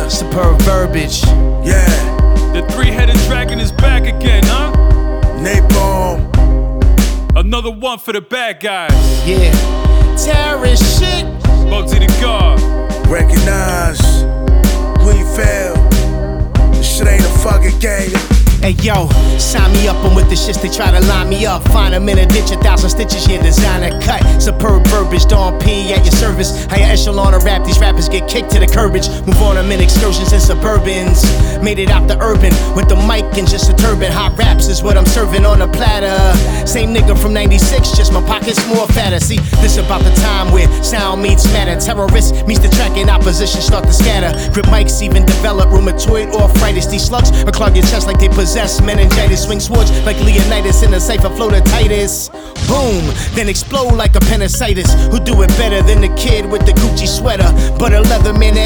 Superb verbiage. Yeah. The three-headed dragon is back again, huh? Napalm. Another one for the bad guys. Yeah. Terrorist shit. Bugsy the God. Recognize. We fail. This shit ain't a fucking game. Hey yo, sign me up, I'm with the shits, they try to line me up. Find them in a ditch, 1,000 stitches, yeah, designer cut. Superb verbiage, Dawn P at your service. Higher echelon of rap, these rappers get kicked to the curbage. Move on, I'm in excursions and suburbans. Made it out the urban, with the mic and just a turban. Hot raps is what I'm serving on a platter. Same nigga from 96, just my pockets more fatter. See, this about the time where sound meets matter. Terrorist meets the track and opposition start to scatter. Grip mics even develop rheumatoid arthritis. These slugs will clog your chest like they possess meningitis. Swing swords like Leonidas in a cipher flow to Titus. Boom, then explode like appendicitis. Who do it better than the kid with the Gucci sweater? But a leather man